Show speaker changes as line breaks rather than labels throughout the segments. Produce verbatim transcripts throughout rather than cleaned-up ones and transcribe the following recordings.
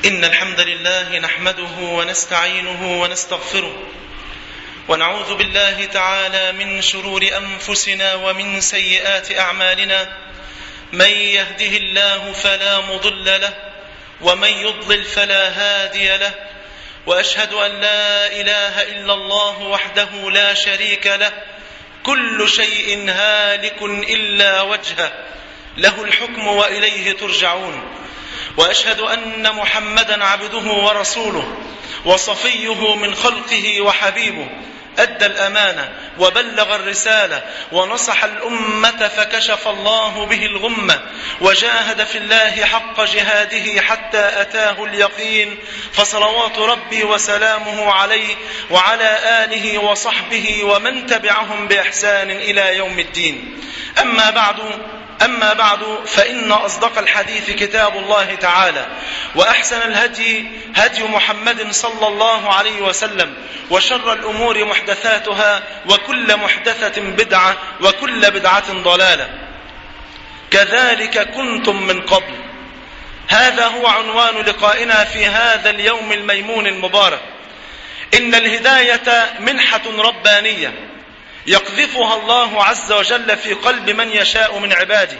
إن الحمد لله نحمده ونستعينه ونستغفره ونعوذ بالله تعالى من شرور أنفسنا ومن سيئات أعمالنا. من يهده الله فلا مضل له ومن يضلل فلا هادي له، وأشهد أن لا إله إلا الله وحده لا شريك له، كل شيء هالك إلا وجهه، له الحكم وإليه ترجعون. وأشهد أن محمدا عبده ورسوله وصفيه من خلقه وحبيبه، أدى الأمانة وبلغ الرسالة ونصح الأمة فكشف الله به الغمة، وجاهد في الله حق جهاده حتى أتاه اليقين، فصلوات ربي وسلامه عليه وعلى آله وصحبه ومن تبعهم بإحسان إلى يوم الدين. أما بعد أما بعد فإن أصدق الحديث كتاب الله تعالى، وأحسن الهدي هدي محمد صلى الله عليه وسلم، وشر الأمور محدثاتها، وكل محدثة بدعة، وكل بدعة ضلالة. كذلك كنتم من قبل. هذا هو عنوان لقائنا في هذا اليوم الميمون المبارك. إن الهداية منحة ربانية يقذفها الله عز وجل في قلب من يشاء من عباده،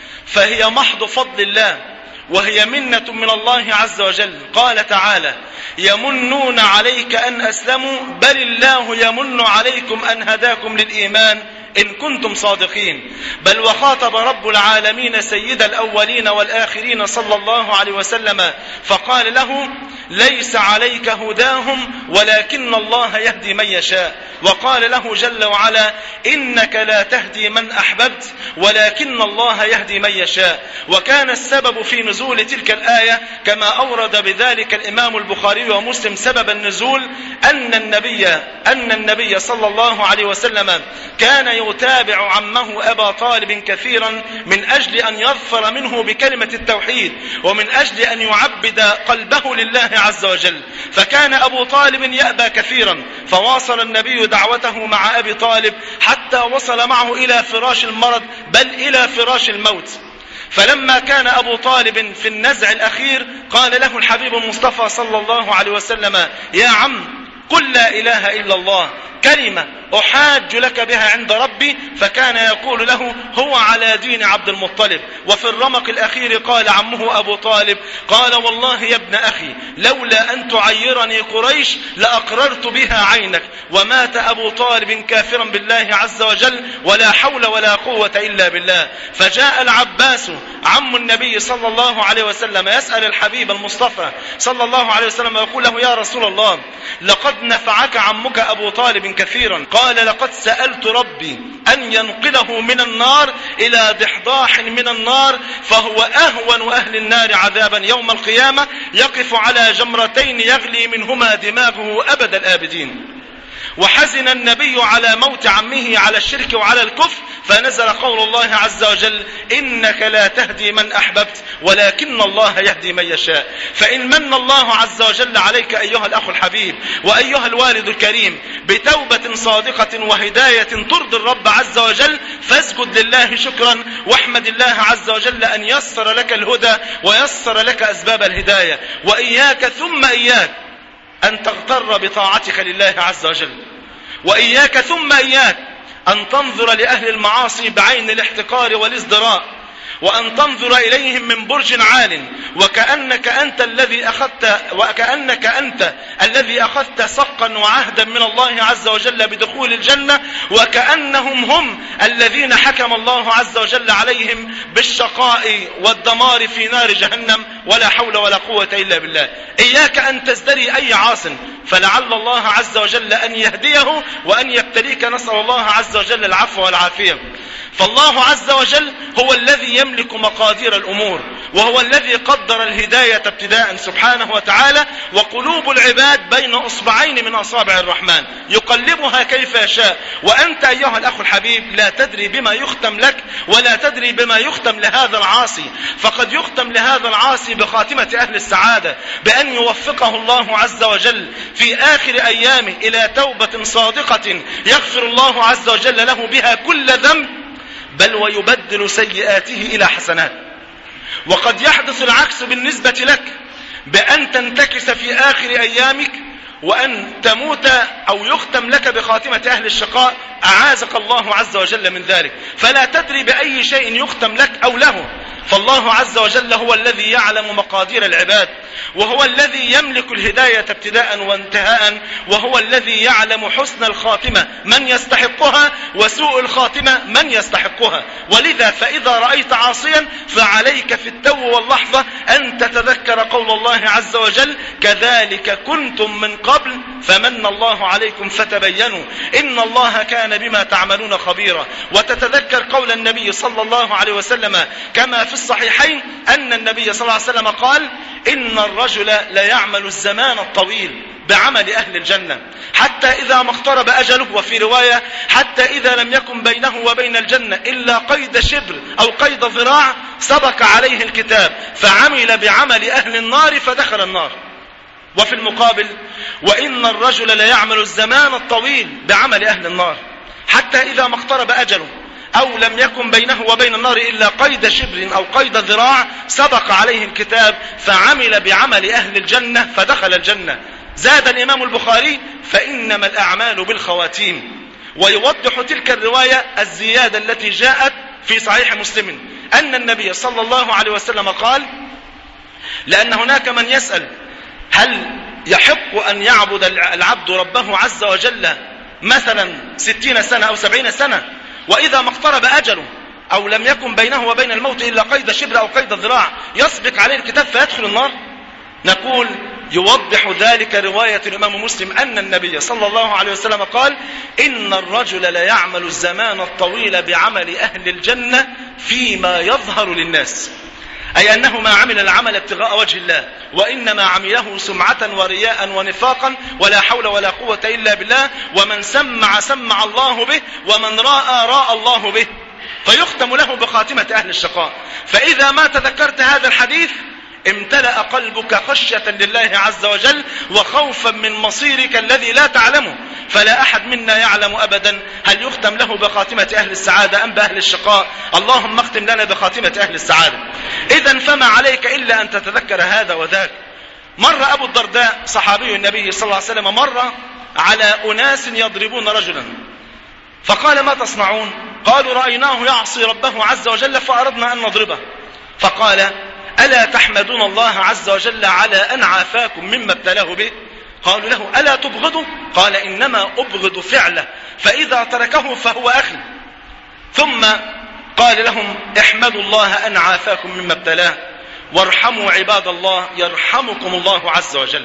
فهي محض فضل الله، وهي منة من الله عز وجل. قال تعالى: يمنون عليك أن أسلموا، بل الله يمن عليكم أن هداكم للإيمان إن كنتم صادقين. بل وخاطب رب العالمين سيد الأولين والآخرين صلى الله عليه وسلم فقال له: ليس عليك هداهم ولكن الله يهدي من يشاء. وقال له جل وعلا: إنك لا تهدي من أحببت ولكن الله يهدي من يشاء. وكان السبب في نزول تلك الآية كما أورد بذلك الإمام البخاري ومسلم سبب النزول أن النبي أن النبي صلى الله عليه وسلم كان يتابع عمه أبا طالب كثيرا من أجل أن يظفر منه بكلمة التوحيد، ومن أجل أن يعبد قلبه لله عز وجل. فكان أبو طالب يأبى كثيرا، فواصل النبي دعوته مع أبي طالب حتى وصل معه إلى فراش المرض، بل إلى فراش الموت. فلما كان أبو طالب في النزع الأخير قال له الحبيب المصطفى صلى الله عليه وسلم: يا عم، قل لا إله إلا الله، كلمة أحاج لك بها عند ربي. فكان يقول له: هو على دين عبد المطلب. وفي الرمق الأخير قال عمه أبو طالب: قال: والله يا ابن أخي، لولا أن تعيرني قريش لأقررت بها عينك. ومات أبو طالب كافرا بالله عز وجل، ولا حول ولا قوة إلا بالله. فجاء العباس عم النبي صلى الله عليه وسلم يسأل الحبيب المصطفى صلى الله عليه وسلم ويقول له: يا رسول الله، لقد نفعك عمك أبو طالب كثيرا. قال: لقد سألت ربي أن ينقله من النار إلى ضحضاح من النار، فهو أهون أهل النار عذابا يوم القيامة، يقف على جمرتين يغلي منهما دماغه أبد الآبدين. وحزن النبي على موت عمه على الشرك وعلى الكفر، فنزل قول الله عز وجل: إنك لا تهدي من أحببت ولكن الله يهدي من يشاء. فإن من الله عز وجل عليك أيها الأخ الحبيب وأيها الوالد الكريم بتوبة صادقة وهداية ترضي الرب عز وجل، فاسجد لله شكرا، واحمد الله عز وجل أن يسر لك الهدى ويسر لك أسباب الهداية. وإياك ثم إياك أن تغتر بطاعتك لله عز وجل، وإياك ثم إياك أن تنظر لأهل المعاصي بعين الاحتقار والازدراء، وأن تنظر إليهم من برج عال، وكأنك أنت الذي أخذت وكأنك أنت الذي أخذت سقا وعهدا من الله عز وجل بدخول الجنة، وكأنهم هم الذين حكم الله عز وجل عليهم بالشقاء والدمار في نار جهنم، ولا حول ولا قوة إلا بالله. إياك أن تزدري أي عاص، فلعل الله عز وجل أن يهديه وأن يبتليك، نسأل الله عز وجل العفو والعافية. فالله عز وجل هو الذي يملك مقادير الأمور، وهو الذي قدر الهداية ابتداء سبحانه وتعالى. وقلوب العباد بين أصبعين من أصابع الرحمن يقلبها كيف يشاء. وأنت أيها الأخ الحبيب لا تدري بما يختم لك، ولا تدري بما يختم لهذا العاصي. فقد يختم لهذا العاصي بخاتمة أهل السعادة، بأن يوفقه الله عز وجل في آخر أيامه إلى توبة صادقة يغفر الله عز وجل له بها كل ذنب، بل ويبدل سيئاته إلى حسنات. وقد يحدث العكس بالنسبة لك، بأن تنتكس في آخر أيامك وأن تموت أو يختم لك بخاتمة أهل الشقاء، أعاذك الله عز وجل من ذلك. فلا تدري بأي شيء يختم لك أو له، فالله عز وجل هو الذي يعلم مقادير العباد، وهو الذي يملك الهداية ابتداء وانتهاء، وهو الذي يعلم حسن الخاتمة من يستحقها وسوء الخاتمة من يستحقها. ولذا فإذا رأيت عاصيا فعليك في التو واللحظة أن تتذكر قول الله عز وجل: كذلك كنتم من قبل فمن الله عليكم فتبينوا إن الله كان بما تعملون خبيرا. وتتذكر قول النبي صلى الله عليه وسلم كما في الصحيحين أن النبي صلى الله عليه وسلم قال: إن الرجل لا يعمل الزمان الطويل بعمل أهل الجنة حتى إذا ما اقترب أجله، وفي رواية حتى إذا لم يكن بينه وبين الجنة إلا قيد شبر أو قيد ذراع سبق عليه الكتاب فعمل بعمل أهل النار فدخل النار. وفي المقابل: وإن الرجل لا يعمل الزمان الطويل بعمل أهل النار حتى إذا ما اقترب أجله أو لم يكن بينه وبين النار إلا قيد شبر أو قيد ذراع سبق عليه الكتاب فعمل بعمل أهل الجنة فدخل الجنة. زاد الإمام البخاري: فإنما الأعمال بالخواتيم. ويوضح تلك الرواية الزيادة التي جاءت في صحيح مسلم أن النبي صلى الله عليه وسلم قال: لأن هناك من يسأل هل يحق أن يعبد العبد ربه عز وجل مثلا ستين سنة أو سبعين سنة وإذا ما اقترب أجله أو لم يكن بينه وبين الموت إلا قيد شبر أو قيد ذراع يسبق عليه الكتاب فيدخل النار؟ نقول: يوضح ذلك رواية الإمام مسلم أن النبي صلى الله عليه وسلم قال: إن الرجل لا يعمل الزمان الطويل بعمل أهل الجنة فيما يظهر للناس، أي أنه ما عمل العمل ابتغاء وجه الله، وإنما عمله سمعة ورياء ونفاقا ولا حول ولا قوة إلا بالله. ومن سمع سمع الله به، ومن راى راى الله به، فيختم له بخاتمة أهل الشقاء. فإذا ما تذكرت هذا الحديث امتلأ قلبك خشية لله عز وجل وخوفا من مصيرك الذي لا تعلمه. فلا أحد منا يعلم أبدا هل يختم له بخاتمة أهل السعادة أم بأهل الشقاء. اللهم اختم لنا بخاتمة أهل السعادة. إذن فما عليك إلا أن تتذكر هذا وذاك. مر أبو الدرداء صحابي النبي صلى الله عليه وسلم مر على أناس يضربون رجلا فقال: ما تصنعون؟ قالوا: رأيناه يعصي ربه عز وجل فأردنا أن نضربه. فقال: ألا تحمدون الله عز وجل على أن عافاكم مما ابتلاه به؟ قالوا له: ألا تبغضه؟ قال: إنما أبغض فعله، فإذا تركه فهو أخي. ثم قال لهم: احمدوا الله أن عافاكم مما ابتلاه، وارحموا عباد الله يرحمكم الله عز وجل.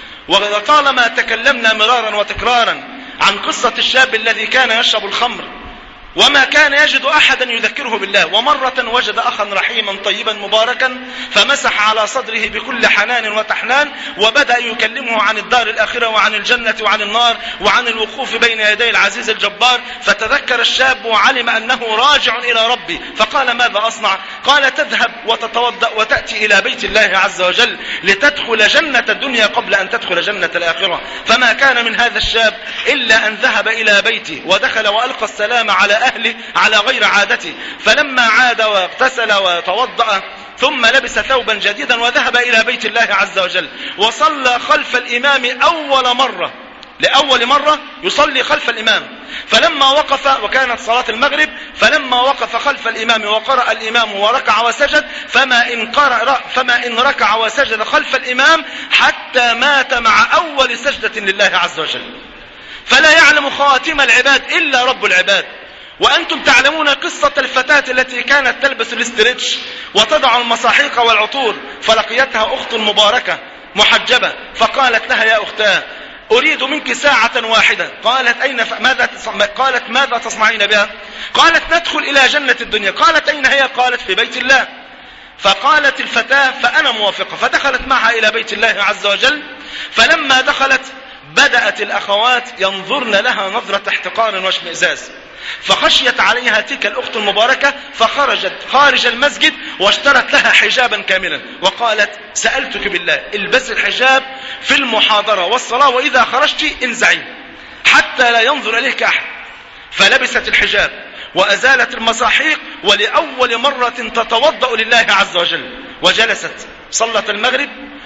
وطالما تكلمنا مرارا وتكرارا عن قصة الشاب الذي كان يشرب الخمر وما كان يجد أحدا يذكره بالله، ومرة وجد أخا رحيما طيبا مباركا فمسح على صدره بكل حنان وتحنان وبدأ يكلمه عن الدار الآخرة وعن الجنة وعن النار وعن الوقوف بين يدي العزيز الجبار. فتذكر الشاب وعلم أنه راجع إلى ربي، فقال: ماذا أصنع؟ قال: تذهب وتتوضأ وتأتي إلى بيت الله عز وجل لتدخل جنة الدنيا قبل أن تدخل جنة الآخرة. فما كان من هذا الشاب إلا أن ذهب إلى بيته ودخل وألقى السلام على أهله على غير عادته. فلما عاد واغتسل وتوضأ ثم لبس ثوبا جديدا وذهب إلى بيت الله عز وجل وصلى خلف الإمام أول مرة، لأول مرة يصلي خلف الإمام. فلما وقف، وكانت صلاة المغرب، فلما وقف خلف الإمام وقرأ الإمام وركع وسجد فما إن, قرأ فما إن ركع وسجد خلف الإمام حتى مات مع أول سجدة لله عز وجل. فلا يعلم خواتم العباد إلا رب العباد. وأنتم تعلمون قصة الفتاة التي كانت تلبس الاسترتش وتضع المصاحيق والعطور، فلقيتها أخت مباركة محجبة فقالت لها: يا أختاه، أريد منك ساعة واحدة. قالت: أين ف... ماذا تص... قالت: ماذا تصنعين بها؟ قالت: ندخل إلى جنة الدنيا. قالت: أين هي؟ قالت: في بيت الله. فقالت الفتاة: فأنا موافقة. فدخلت معها إلى بيت الله عز وجل. فلما دخلت بدأت الأخوات ينظرن لها نظرة احتقار واشمئزاز، فخشيت عليها تلك الأخت المباركة فخرجت خارج المسجد واشترت لها حجابا كاملا وقالت: سألتك بالله البس الحجاب في المحاضرة والصلاة، وإذا خرجت انزعي حتى لا ينظر إليك أحد. فلبست الحجاب وأزالت المصاحيق ولأول مرة تتوضأ لله عز وجل، وجلست صلت المغرب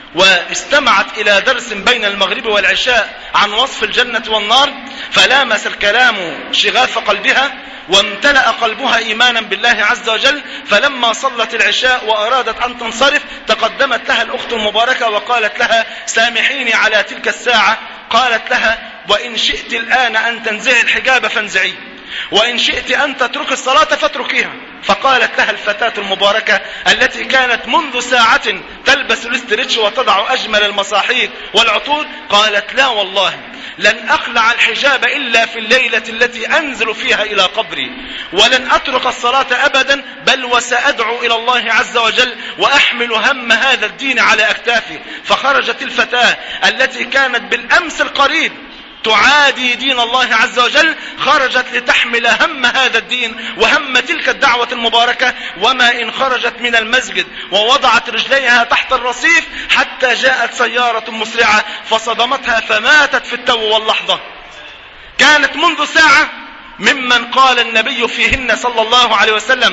واستمعت إلى درس بين المغرب والعشاء عن وصف الجنة والنار، فلامس الكلام شغاف قلبها وامتلأ قلبها إيمانا بالله عز وجل. فلما صلت العشاء وأرادت أن تنصرف تقدمت لها الأخت المباركة وقالت لها: سامحيني على تلك الساعة. قالت لها: وإن شئت الآن أن تنزعي الحجاب فانزعيه، وإن شئت أن تترك الصلاة فاتركيها. فقالت لها الفتاة المباركة التي كانت منذ ساعة تلبس الاسترتش وتضع أجمل المصاحيق والعطور، قالت: لا والله لن أخلع الحجاب إلا في الليلة التي أنزل فيها إلى قبري، ولن أترك الصلاة أبدا، بل وسأدعو إلى الله عز وجل وأحمل هم هذا الدين على أكتافي. فخرجت الفتاة التي كانت بالأمس القريب تعادي دين الله عز وجل، خرجت لتحمل هم هذا الدين وهم تلك الدعوة المباركة. وما إن خرجت من المسجد ووضعت رجليها تحت الرصيف حتى جاءت سيارة مسرعة فصدمتها فماتت في التو واللحظة. كانت منذ ساعة ممن قال النبي فيهن صلى الله عليه وسلم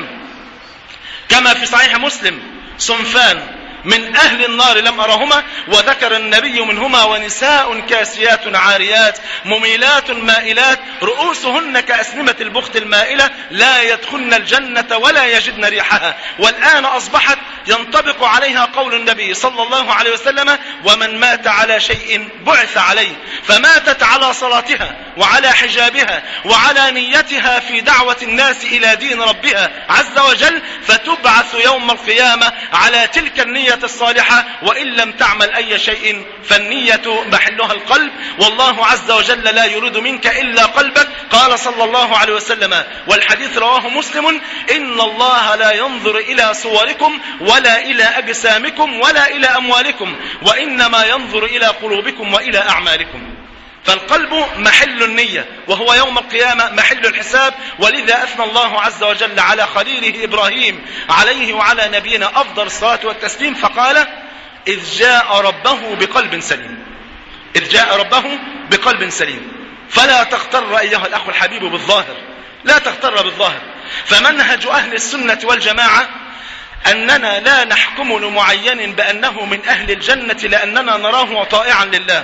كما في صحيح مسلم: صنفان من أهل النار لم أرهما، وذكر النبي منهما: ونساء كاسيات عاريات مميلات مائلات رؤوسهن كأسنمة البخت المائلة لا يدخلن الجنة ولا يجدن ريحها. والآن أصبحت ينطبق عليها قول النبي صلى الله عليه وسلم: ومن مات على شيء بعث عليه. فماتت على صلاتها وعلى حجابها وعلى نيتها في دعوة الناس إلى دين ربها عز وجل، فتبعث يوم القيامة على تلك النية الصالحة. وإن لم تعمل أي شيء فالنية محلها القلب، والله عز وجل لا يريد منك إلا قلبك. قال صلى الله عليه وسلم، والحديث رواه مسلم: إن الله لا ينظر إلى صوركم ولا إلى أجسامكم ولا إلى أموالكم، وإنما ينظر إلى قلوبكم وإلى أعمالكم. فالقلب محل النية، وهو يوم القيامة محل الحساب. ولذا أثنى الله عز وجل على خليله إبراهيم عليه وعلى نبينا أفضل الصلاة والتسليم فقال: إذ جاء ربه بقلب سليم. إذ جاء ربه بقلب سليم. فلا تغتر أيها الأخ الحبيب بالظاهر، لا تغتر بالظاهر. فمنهج أهل السنة والجماعة أننا لا نحكم لمعين بأنه من أهل الجنة لأننا نراه طائعا لله،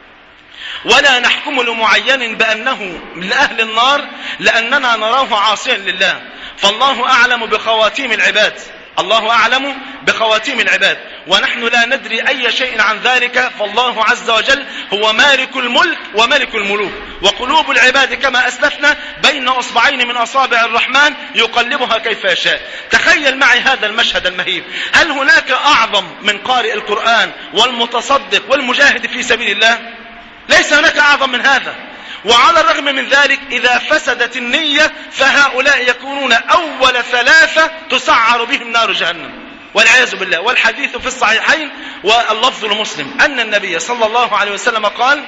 ولا نحكم لمعين بأنه من أهل النار لأننا نراه عاصيا لله. فالله أعلم بخواتيم العباد، الله أعلم بخواتيم العباد، ونحن لا ندري أي شيء عن ذلك. فالله عز وجل هو مالك الملك وملك الملوك، وقلوب العباد كما أسلفنا بين أصبعين من أصابع الرحمن يقلبها كيف يشاء. تخيل معي هذا المشهد المهيب. هل هناك أعظم من قارئ القرآن والمتصدق والمجاهد في سبيل الله؟ ليس هناك أعظم من هذا. وعلى الرغم من ذلك إذا فسدت النية فهؤلاء يكونون أول ثلاثة تسعر بهم نار جهنم والعياذ بالله. والحديث في الصحيحين واللفظ لمسلم أن النبي صلى الله عليه وسلم قال: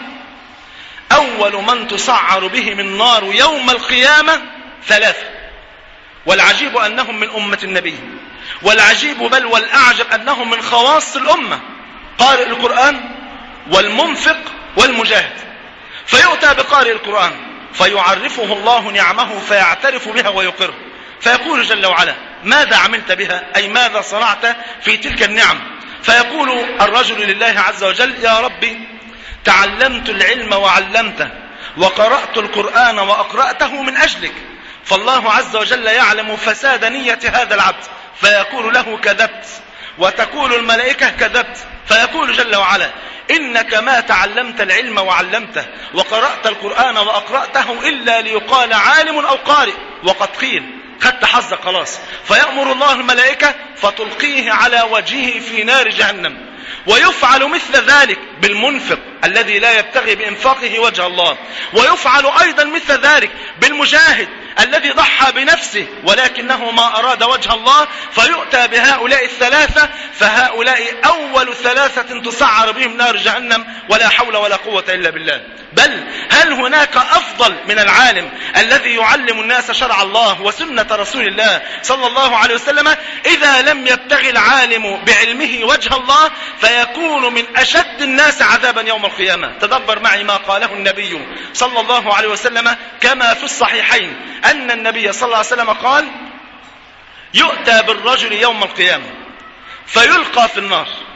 أول من تسعر بهم النار يوم القيامة ثلاثة. والعجيب أنهم من أمة النبي، والعجيب بل والأعجب أنهم من خواص الأمة: قارئ القرآن والمنفق والمجاهد. فيؤتى بقارئ القرآن فيعرفه الله نعمه فيعترف بها ويقر، فيقول جل وعلا: ماذا عملت بها؟ أي ماذا صنعت في تلك النعم؟ فيقول الرجل لله عز وجل: يا ربي تعلمت العلم وعلمته، وقرأت القرآن وأقرأته من أجلك. فالله عز وجل يعلم فساد نية هذا العبد فيقول له: كذبت. وتقول الملائكة: كذبت. فيقول جل وعلا: إنك ما تعلمت العلم وعلمته وقرأت القرآن وأقرأته إلا ليقال عالم أو قارئ، وقد قيل، خدت حظك خلاص. فيأمر الله الملائكة فتلقيه على وجهه في نار جهنم. ويفعل مثل ذلك بالمنفق الذي لا يبتغي بإنفاقه وجه الله، ويفعل أيضا مثل ذلك بالمجاهد الذي ضحى بنفسه ولكنه ما أراد وجه الله. فيؤتى بهؤلاء الثلاثة فهؤلاء أول ثلاثة تسعر بهم نار جهنم، ولا حول ولا قوة إلا بالله. بل هل هناك أفضل من العالم الذي يعلم الناس شرع الله وسنة رسول الله صلى الله عليه وسلم؟ إذا لم يبتغي العالم بعلمه وجه الله فيكون من أشد الناس عذابا يوم القيامة. تدبر معي ما قاله النبي صلى الله عليه وسلم كما في الصحيحين أن النبي صلى الله عليه وسلم قال: يؤتى بالرجل يوم القيامة فيلقى في النار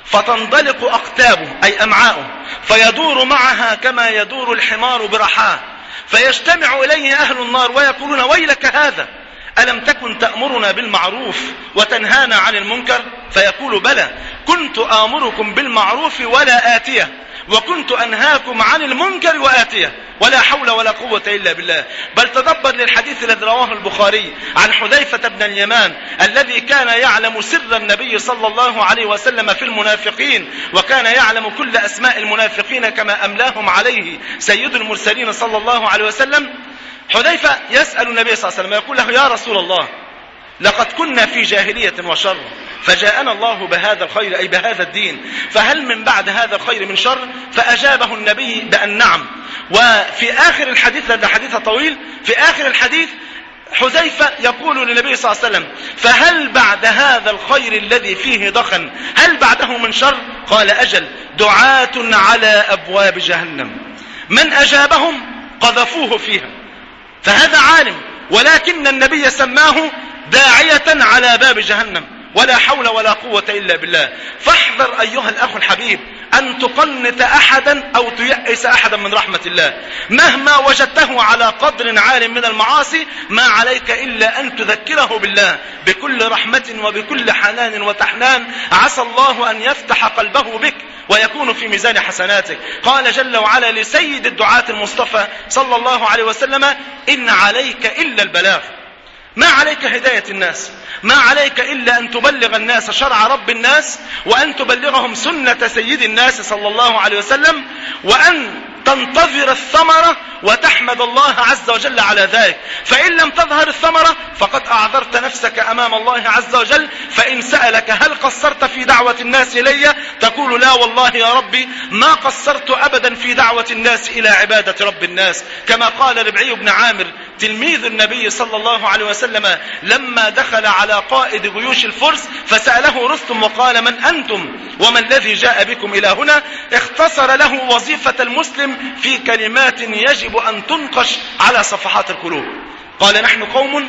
فتنضلق أقتابه أي أمعاؤه فيدور معها كما يدور الحمار برحاه، فيجتمع إليه أهل النار ويقولون ويلك هذا، ألم تكن تأمرنا بالمعروف وتنهانا عن المنكر؟ فيقول بلى، كنت آمركم بالمعروف ولا آتيه، وكنت أنهاكم عن المنكر وآتيه، ولا حول ولا قوة إلا بالله. بل تدبر للحديث الذي رواه البخاري عن حذيفة بن اليمان الذي كان يعلم سر النبي صلى الله عليه وسلم في المنافقين، وكان يعلم كل أسماء المنافقين كما أملاهم عليه سيد المرسلين صلى الله عليه وسلم. حذيفة يسأل النبي صلى الله عليه وسلم يقول له يا رسول الله، لقد كنا في جاهلية وشر، فجاءنا الله بهذا الخير أي بهذا الدين، فهل من بعد هذا الخير من شر؟ فأجابه النبي بأن نعم. وفي آخر الحديث، لأن حديث طويل، في آخر الحديث حذيفة يقول للنبي صلى الله عليه وسلم فهل بعد هذا الخير الذي فيه دخن هل بعده من شر؟ قال أجل، دعاة على أبواب جهنم من أجابهم قذفوه فيها. فهذا عالم، ولكن النبي سماه داعية على باب جهنم، ولا حول ولا قوة إلا بالله. فاحذر أيها الأخ الحبيب أن تقنط أحدا أو تيأس أحدا من رحمة الله، مهما وجدته على قدر عال من المعاصي ما عليك إلا أن تذكره بالله بكل رحمة وبكل حنان وتحنان، عسى الله أن يفتح قلبه بك ويكون في ميزان حسناتك. قال جل وعلا لسيد الدعاة المصطفى صلى الله عليه وسلم إن عليك إلا البلاغ، ما عليك هداية الناس، ما عليك إلا أن تبلغ الناس شرع رب الناس، وأن تبلغهم سنة سيد الناس صلى الله عليه وسلم، وأن تنتظر الثمرة وتحمد الله عز وجل على ذلك. فإن لم تظهر الثمرة فقد أعذرت نفسك أمام الله عز وجل. فإن سألك هل قصرت في دعوة الناس إلي؟ تقول لا والله يا ربي ما قصرت أبدا في دعوة الناس إلى عبادة رب الناس، كما قال ربعي بن عامر تلميذ النبي صلى الله عليه وسلم لما دخل على قائد جيوش الفرس فسأله رستم وقال من أنتم وما الذي جاء بكم إلى هنا؟ اختصر له وظيفة المسلم في كلمات يجب أن تنقش على صفحات القلوب. قال نحن قوم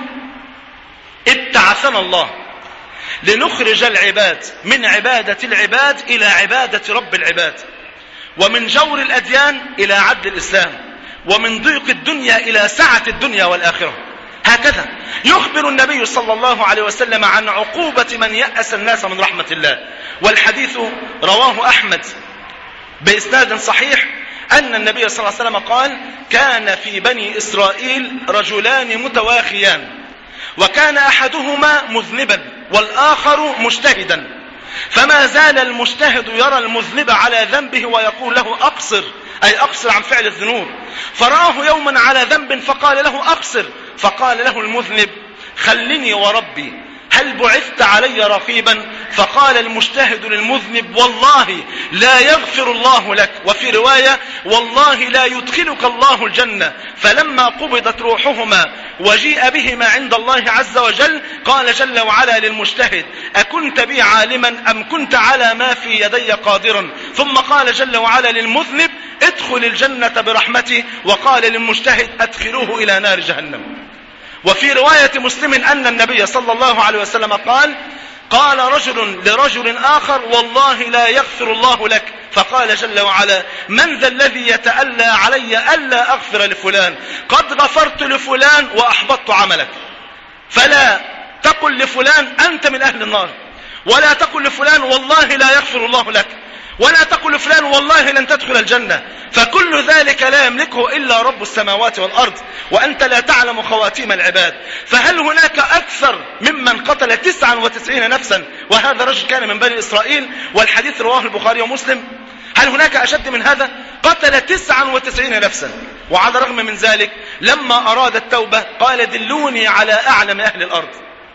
ابتعثنا الله لنخرج العباد من عبادة العباد إلى عبادة رب العباد، ومن جور الأديان إلى عدل الإسلام، ومن ضيق الدنيا إلى سعة الدنيا والآخرة. هكذا يخبر النبي صلى الله عليه وسلم عن عقوبة من يأس الناس من رحمة الله. والحديث رواه أحمد بإسناد صحيح أن النبي صلى الله عليه وسلم قال كان في بني إسرائيل رجلان متواخيان، وكان أحدهما مذنبا والآخر مجتهدا، فما زال المجتهد يرى المذنب على ذنبه ويقول له أقصر، أي أقصر عن فعل الذنوب. فرآه يوما على ذنب فقال له أقصر، فقال له المذنب خلني وربي هل بعثت علي رقيبا؟ فقال المجتهد للمذنب والله لا يغفر الله لك، وفي رواية والله لا يدخلك الله الجنة. فلما قبضت روحهما وجيء بهما عند الله عز وجل قال جل وعلا للمجتهد أكنت بي عالما أم كنت على ما في يدي قادرا؟ ثم قال جل وعلا للمذنب ادخل الجنة برحمتي، وقال للمجتهد أدخلوه إلى نار جهنم. وفي رواية مسلم أن النبي صلى الله عليه وسلم قال قال رجل لرجل آخر والله لا يغفر الله لك، فقال جل وعلا من ذا الذي يتألى علي ألا أغفر لفلان؟ قد غفرت لفلان وأحبطت عملك. فلا تقل لفلان أنت من أهل النار، ولا تقل لفلان والله لا يغفر الله لك، ولا تقل لفلان والله لن تدخل الجنة، فكل ذلك لا يملكه إلا رب السماوات والأرض، وأنت لا تعلم خواتيم العباد. فهل هناك أكثر ممن قتل تسعا وتسعين نفسا؟ وهذا رجل كان من بني إسرائيل، والحديث رواه البخاري ومسلم. هل هناك أشد من هذا؟ قتل تسعا وتسعين نفسا، وعلى الرغم من ذلك لما أراد التوبة قال دلوني على أعلم أهل الأرض،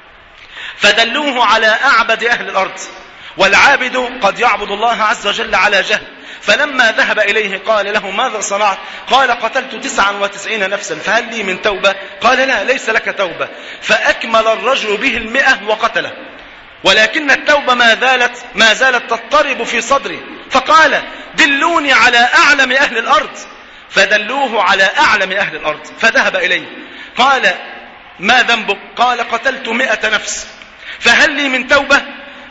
فدلوه على أعبد أهل الأرض. والعابد قد يعبد الله عز وجل على جهل، فلما ذهب إليه قال له ماذا صنعت؟ قال قتلت تسعا وتسعين نفسا فهل لي من توبة؟ قال لا ليس لك توبة. فأكمل الرجل به المئة وقتله، ولكن التوبة ما زالت ما زالت تضطرب في صدري، فقال دلوني على أعلم أهل الأرض، فدلوه على أعلم أهل الأرض. فذهب إليه قال ما ذنبك؟ قال قتلت مئة نفس فهل لي من توبة؟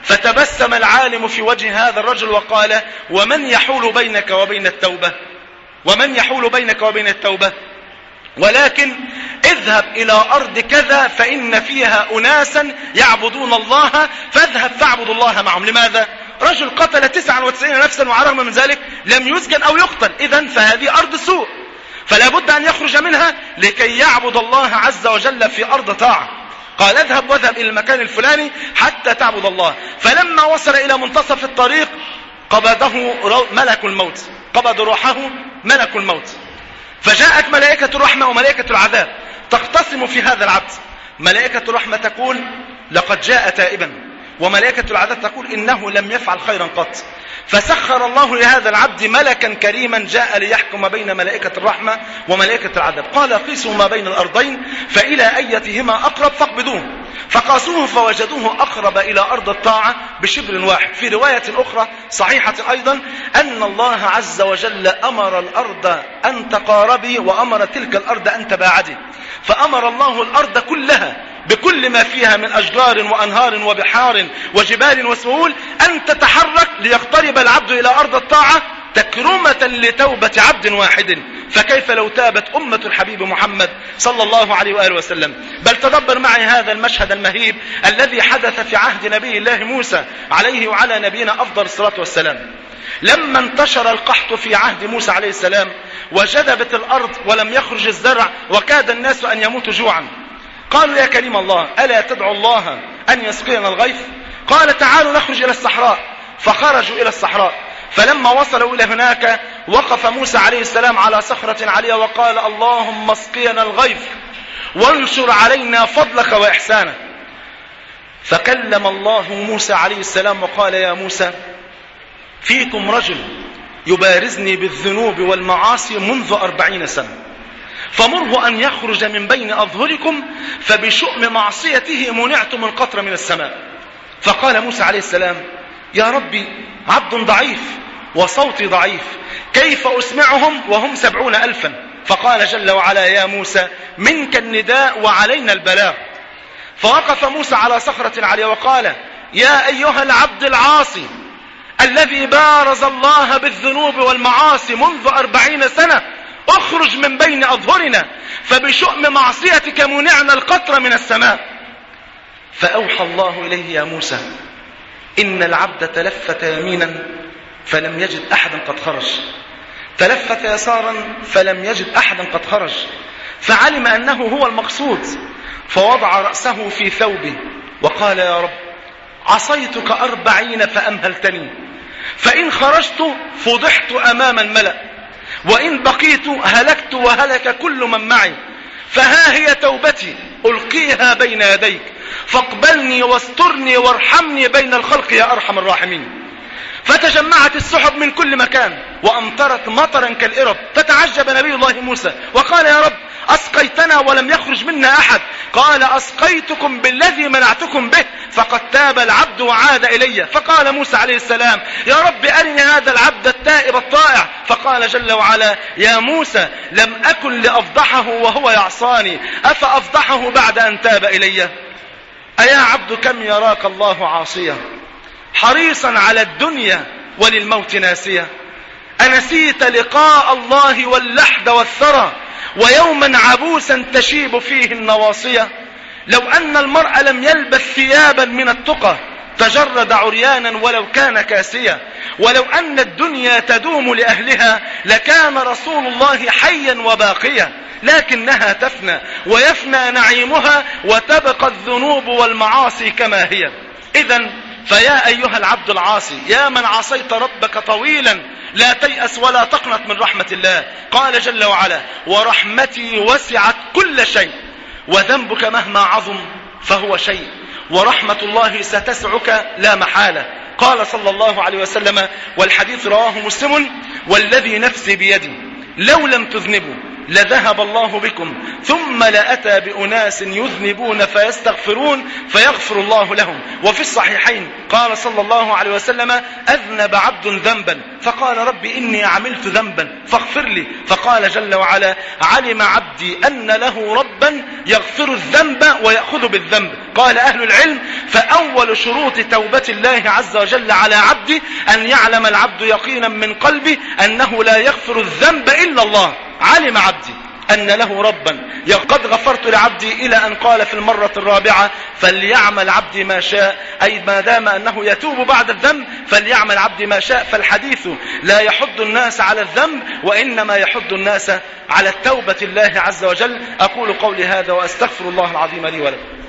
فتبسم العالم في وجه هذا الرجل وقال: ومن يحول بينك وبين التوبة؟ ومن يحول بينك وبين التوبة؟ ولكن اذهب إلى أرض كذا فإن فيها أناسا يعبدون الله، فاذهب فاعبد الله معهم. لماذا؟ رجل قتل تسعة وتسعين نفسا وعلى الرغم من ذلك لم يسجن أو يقتل، إذن فهذه أرض سوء، فلا بد أن يخرج منها لكي يعبد الله عز وجل في أرض طاعة. قال: اذهب واذهب إلى المكان الفلاني حتى تعبد الله. فلما وصل إلى منتصف الطريق قبضه ملك الموت، قبض روحه ملك الموت، فجاءت ملائكة الرحمة وملائكة العذاب تختصم في هذا العبد. ملائكة الرحمة تقول: لقد جاء تائبا، وملائكة العذاب تقول: إنه لم يفعل خيرا قط. فسخر الله لهذا العبد ملكا كريما جاء ليحكم بين ملائكة الرحمة وملائكة العذاب. قال: قيسوا ما بين الأرضين فإلى أيتهما أقرب فاقبضوه. فقاسوه فوجدوه أقرب إلى أرض الطاعة بشبر واحد. في رواية أخرى صحيحة أيضا أن الله عز وجل أمر الأرض أن تقاربي وأمر تلك الأرض أن تباعدي، فأمر الله الأرض كلها بكل ما فيها من أشجار وأنهار وبحار وجبال وسهول أن تتحرك ليقترب العبد إلى أرض الطاعة تكرمة لتوبة عبد واحد. فكيف لو تابت أمة الحبيب محمد صلى الله عليه وآله وسلم؟ بل تدبر معي هذا المشهد المهيب الذي حدث في عهد نبي الله موسى عليه وعلى نبينا أفضل الصلاة والسلام. لما انتشر القحط في عهد موسى عليه السلام وجدبت الأرض ولم يخرج الزرع وكاد الناس أن يموتوا جوعا، قالوا: يا كريم الله، ألا تدعو الله أن يسقينا الغيث؟ قال: تعالوا نخرج إلى الصحراء. فخرجوا إلى الصحراء، فلما وصلوا إلى هناك وقف موسى عليه السلام على صخرة عالية وقال: اللهم اسقينا الغيث وانشر علينا فضلك وإحسانك. فكلم الله موسى عليه السلام وقال: يا موسى، فيكم رجل يبارزني بالذنوب والمعاصي منذ أربعين سنة، فمره أن يخرج من بين أظهركم، فبشؤم معصيته منعتم القطر من السماء. فقال موسى عليه السلام: يا ربي، عبد ضعيف وصوتي ضعيف، كيف أسمعهم وهم سبعون ألفا؟ فقال جل وعلا: يا موسى، منك النداء وعلينا البلاغ. فوقف موسى على صخرة عالية وقال: يا أيها العبد العاصي الذي بارز الله بالذنوب والمعاصي منذ أربعين سنة، اخرج من بين أظهرنا، فبشؤم معصيتك منعنا القطر من السماء. فأوحى الله إليه: يا موسى، إن العبد تلفت يمينا فلم يجد أحدا قد خرج، تلفت يسارا فلم يجد أحدا قد خرج، فعلم أنه هو المقصود، فوضع رأسه في ثوبه وقال: يا رب، عصيتك أربعين فأمهلتني، فإن خرجت فضحت أمام الملأ، وإن بقيت هلكت وهلك كل من معي، فها هي توبتي ألقيها بين يديك، فاقبلني واسترني وارحمني بين الخلق يا أرحم الراحمين. فتجمعت السحب من كل مكان وأمطرت مطرا كالإرب. فتعجب نبي الله موسى وقال: يا رب، أسقيتنا ولم يخرج منا أحد. قال: أسقيتكم بالذي منعتكم به، فقد تاب العبد وعاد إلي. فقال موسى عليه السلام: يا رب، أرني هذا العبد التائب الطائع. فقال جل وعلا: يا موسى، لم أكن لأفضحه وهو يعصاني، أفأفضحه بعد أن تاب إلي؟ أيا عبد، كم يراك الله عاصيا حريصا على الدنيا وللموت ناسيا، أنسيت لقاء الله واللحد والثرى، ويوما عبوسا تشيب فيه النواصية. لو أن المرء لم يلبس ثيابا من التقى تجرد عريانا ولو كان كاسيا، ولو أن الدنيا تدوم لأهلها لكان رسول الله حيا وباقيا، لكنها تفنى ويفنى نعيمها وتبقى الذنوب والمعاصي كما هي. إذن فيا أيها العبد العاصي، يا من عصيت ربك طويلا، لا تيأس ولا تقنط من رحمة الله. قال جل وعلا: ورحمتي وسعت كل شيء، وذنبك مهما عظم فهو شيء، ورحمة الله ستسعك لا محالة. قال صلى الله عليه وسلم، والحديث رواه مسلم: والذي نفسي بيدي، لو لم تذنبوا لذهب الله بكم ثم لأتى بأناس يذنبون فيستغفرون فيغفر الله لهم. وفي الصحيحين قال صلى الله عليه وسلم: أذنب عبد ذنبا فقال: ربي إني عملت ذنبا فاغفر لي، فقال جل وعلا: علم عبدي أن له ربا يغفر الذنب ويأخذ بالذنب. قال أهل العلم: فأول شروط توبة الله عز وجل على عبده أن يعلم العبد يقينا من قلبه أنه لا يغفر الذنب إلا الله. علم عبدي أن له ربا قد غفرت لعبدي، إلى أن قال في المرة الرابعة: فليعمل عبدي ما شاء، أي ما دام أنه يتوب بعد الذنب فليعمل عبدي ما شاء. فالحديث لا يحض الناس على الذنب، وإنما يحض الناس على التوبة الله عز وجل. أقول قولي هذا وأستغفر الله العظيم لي ولكم.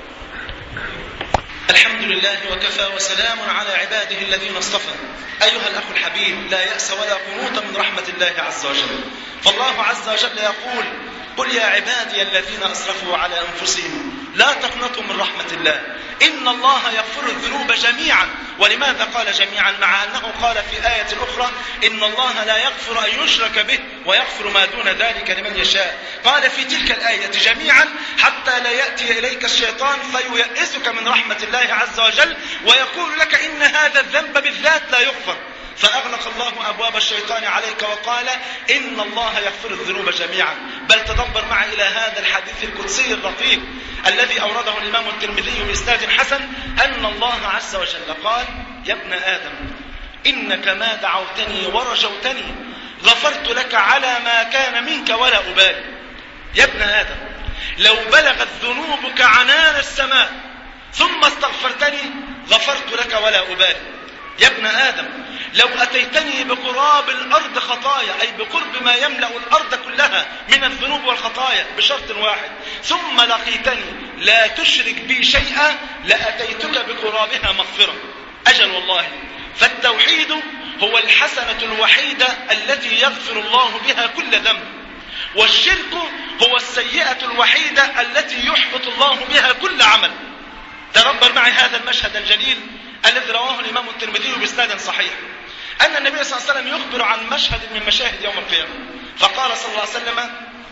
الحمد لله وكفى وسلام على عباده الذين اصطفى. أيها الأخ الحبيب، لا يأس ولا قنوط من رحمة الله عز وجل، فالله عز وجل يقول: قل يا عبادي الذين أسرفوا على أنفسهم لا تقنطوا من رحمة الله إن الله يغفر الذنوب جميعا. ولماذا قال جميعا مع أنه قال في آية أخرى: إن الله لا يغفر أن يشرك به ويغفر ما دون ذلك لمن يشاء. قال في تلك الآية جميعا حتى لا يأتي إليك الشيطان فييئسك من رحمة الله عز وجل ويقول لك إن هذا الذنب بالذات لا يغفر، فأغلق الله أبواب الشيطان عليك وقال: إن الله يغفر الذنوب جميعا. بل تدبر معي إلى هذا الحديث القدسي الرقيق الذي أورده الإمام الترمذي بإسناد حسن، أن الله عز وجل قال: يا ابن آدم إنك ما دعوتني ورجوتني غفرت لك على ما كان منك ولا أبالي. يا ابن آدم لو بلغت ذنوبك عنان السماء ثم استغفرتني غفرت لك ولا أبالي. يا ابن آدم لو أتيتني بقراب الأرض خطايا، أي بقرب ما يملأ الأرض كلها من الذنوب والخطايا، بشرط واحد: ثم لقيتني لا تشرك بي شيئا لأتيتك بقرابها مغفرة. أجل والله، فالتوحيد هو الحسنة الوحيدة التي يغفر الله بها كل ذنب، والشرك هو السيئة الوحيدة التي يحبط الله بها كل عمل. تدبر معي هذا المشهد الجليل الذي رواه الإمام الترمذي بإسناد صحيح، أن النبي صلى الله عليه وسلم يخبر عن مشهد من مشاهد يوم القيامة، فقال صلى الله عليه وسلم: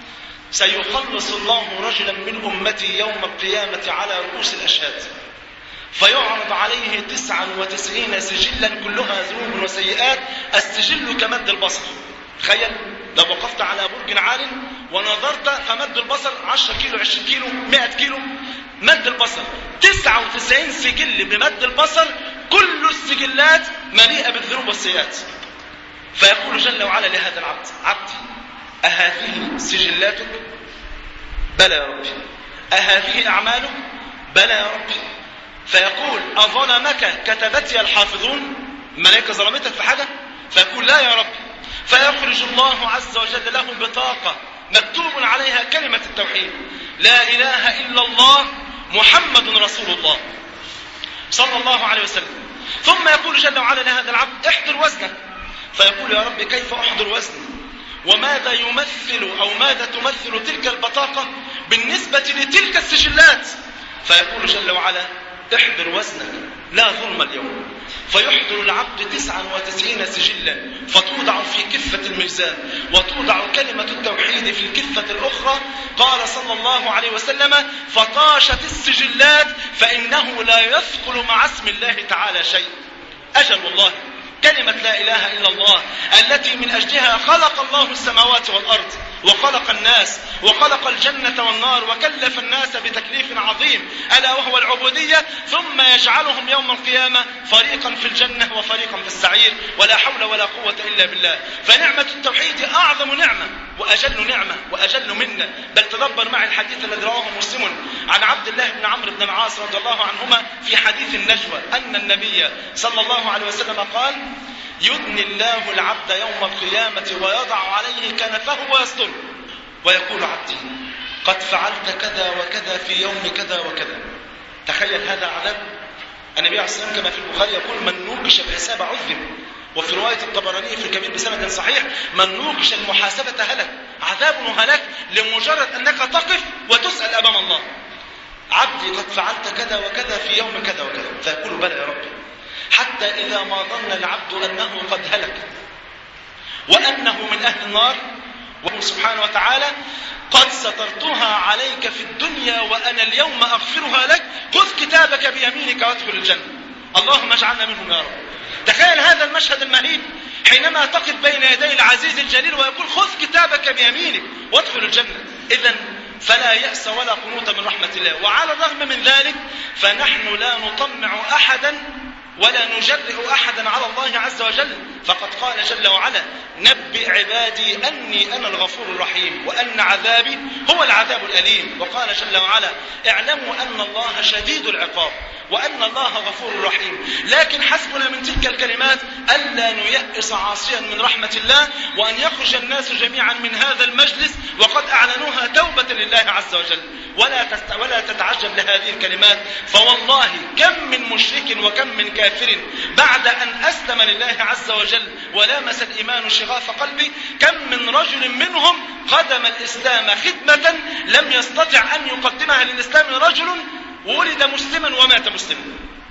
سيخلص الله رجلا من أمتي يوم القيامة على رؤوس الأشهاد فيعرض عليه تسعا وتسعين سجلا كلها ذنوب وسيئات، السجل كمد البصر. تخيل لو وقفت على برج عال ونظرت فمد البصر عشرة كيلو عشرين كيلو مئة كيلو مد البصر، تسعة وتسعين سجل بمد البصر، كل السجلات مليئة بالذنوب والسيئات. فيقول جل وعلا لهذا العبد: عبدي أهذه سجلاتك؟ بلى يا ربي. أهذه أعمالك؟ بلى يا ربي. فيقول: أظلمك كتبتي الحافظون؟ الملائكة ظلمتك في حاجة؟ فيقول: لا يا ربي. فيخرج الله عز وجل له بطاقة مكتوب عليها كلمة التوحيد: لا إله إلا الله محمد رسول الله صلى الله عليه وسلم. ثم يقول جل وعلا لهذا العبد: احضر وزنك. فيقول: يا رب كيف أحضر وزني؟ وماذا يمثل أو ماذا تمثل تلك البطاقة بالنسبة لتلك السجلات؟ فيقول جل وعلا: احضر وزنك لا ظلم اليوم. فيحضر العبد تسعا وتسعين سجلا فتوضع في كفة الميزان وتوضع كلمة التوحيد في الكفة الأخرى. قال صلى الله عليه وسلم: فطاشت السجلات فإنه لا يثقل مع اسم الله تعالى شيء. أجل والله، كلمة لا إله إلا الله التي من أجلها خلق الله السماوات والأرض وخلق الناس وخلق الجنة والنار وكلف الناس بتكليف عظيم ألا وهو العبودية، ثم يجعلهم يوم القيامة فريقا في الجنة وفريقا في السعير، ولا حول ولا قوة إلا بالله. فنعمة التوحيد أعظم نعمة وأجل نعمة وأجل منة. بل تدبر معي الحديث الذي رواه مسلم عن عبد الله بن عمرو بن العاص رضي الله عنهما في حديث النجوى أن النبي صلى الله عليه وسلم قال: يدني الله العبد يوم القيامة ويضع عليه كنفه ويستر ويقول: عبدي قد فعلت كذا وكذا في يوم كذا وكذا. تخيل هذا عذاب. النبي عليه الصلاة والسلام كما في البخاري يقول: من نوقش الحساب عذب. وفي رواية الطبراني في الكبير بسند صحيح: من نوقش المحاسبة هلك. عذاب وهلاك لمجرد أنك تقف وتسأل أمام الله: عبدي قد فعلت كذا وكذا في يوم كذا وكذا. فيقول: بلى يا ربي. حتى إذا ما ظن العبد أنه قد هلك وأنه من أهل النار وهو سبحانه وتعالى قد سترتها عليك في الدنيا وأنا اليوم أغفرها لك، خذ كتابك بيمينك وادخل الجنة. اللهم اجعلنا منهم يا رب. تخيل هذا المشهد المهيب حينما تقف بين يدي العزيز الجليل ويقول خذ كتابك بيمينك وادخل الجنة. إذن فلا يأس ولا قنوط من رحمة الله. وعلى الرغم من ذلك فنحن لا نطمع أحدا ولا نجرئ أحدا على الله عز وجل، فقد قال جل وعلا نبئ عبادي أني أنا الغفور الرحيم وأن عذابي هو العذاب الأليم. وقال جل وعلا اعلموا أن الله شديد العقاب وأن الله غفور رحيم. لكن حسبنا من تلك الكلمات ألا نيأس عاصيا من رحمة الله، وأن يخرج الناس جميعا من هذا المجلس وقد أعلنوها توبة لله عز وجل. ولا تست... ولا تتعجب لهذه الكلمات، فوالله كم من مشرك وكم من كافر بعد أن أسلم لله عز وجل ولامس الإيمان شغاف قلبه، كم من رجل منهم قدم الإسلام خدمة لم يستطع أن يقدمها للإسلام رجل ولد مسلما ومات مسلما.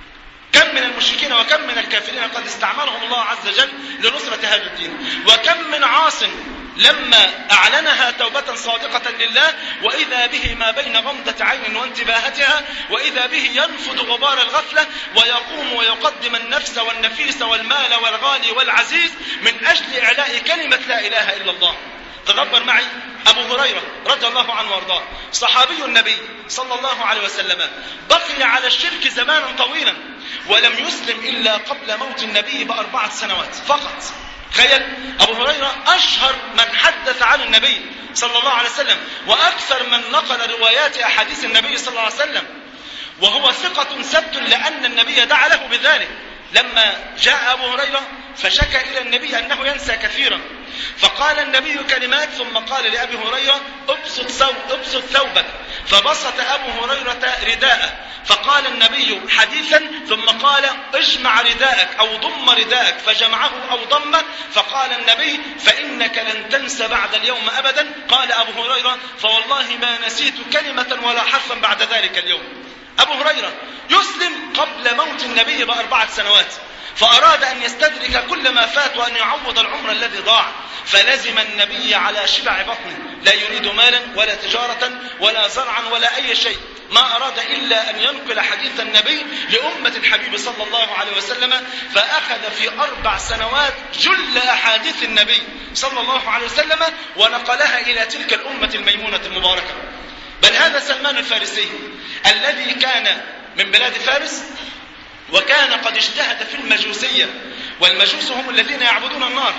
كم من المشركين وكم من الكافرين قد استعملهم الله عز وجل لنصرة هذا الدين، وكم من عاص لما أعلنها توبة صادقة لله وإذا به ما بين غمضة عين وانتباهتها وإذا به ينفض غبار الغفلة ويقوم ويقدم النفس والنفيس والمال والغالي والعزيز من أجل إعلاء كلمة لا إله إلا الله. تدبر معي أبو هريرة رضي الله عنه وارضاه، صحابي النبي صلى الله عليه وسلم، بقي على الشرك زمانا طويلا ولم يسلم إلا قبل موت النبي بأربعة سنوات فقط. تخيل أبو هريرة أشهر من حدث عن النبي صلى الله عليه وسلم وأكثر من نقل روايات أحاديث النبي صلى الله عليه وسلم، وهو ثقة ثبت لأن النبي دعا له بذلك. لما جاء أبو هريرة فشكى إلى النبي أنه ينسى كثيرا، فقال النبي كلمات ثم قال لأبي هريرة ابسط, ثوب ابسط ثوبك، فبسط أبو هريرة رداءه، فقال النبي حديثا ثم قال اجمع رداءك أو ضم رداءك، فجمعه أو ضمه، فقال النبي فإنك لن تنسى بعد اليوم أبدا. قال أبو هريرة فوالله ما نسيت كلمة ولا حرفا بعد ذلك اليوم. أبو هريرة يسلم قبل موت النبي بأربعة سنوات، فأراد أن يستدرك كل ما فات وأن يعوض العمر الذي ضاع، فلزم النبي على شبع بطنه، لا يريد مالا ولا تجارة ولا زرعا ولا أي شيء، ما أراد إلا أن ينقل حديث النبي لأمة الحبيب صلى الله عليه وسلم. فأخذ في أربع سنوات جل أحاديث النبي صلى الله عليه وسلم ونقلها إلى تلك الأمة الميمونة المباركة. بل هذا سلمان الفارسي الذي كان من بلاد فارس وكان قد اجتهد في المجوسية، والمجوس هم الذين يعبدون النار،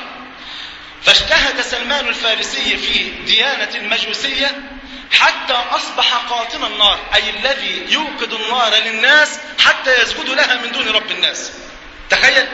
فاجتهد سلمان الفارسي في ديانة المجوسية حتى أصبح قاطن النار، أي الذي يوقد النار للناس حتى يسجدوا لها من دون رب الناس. تخيل.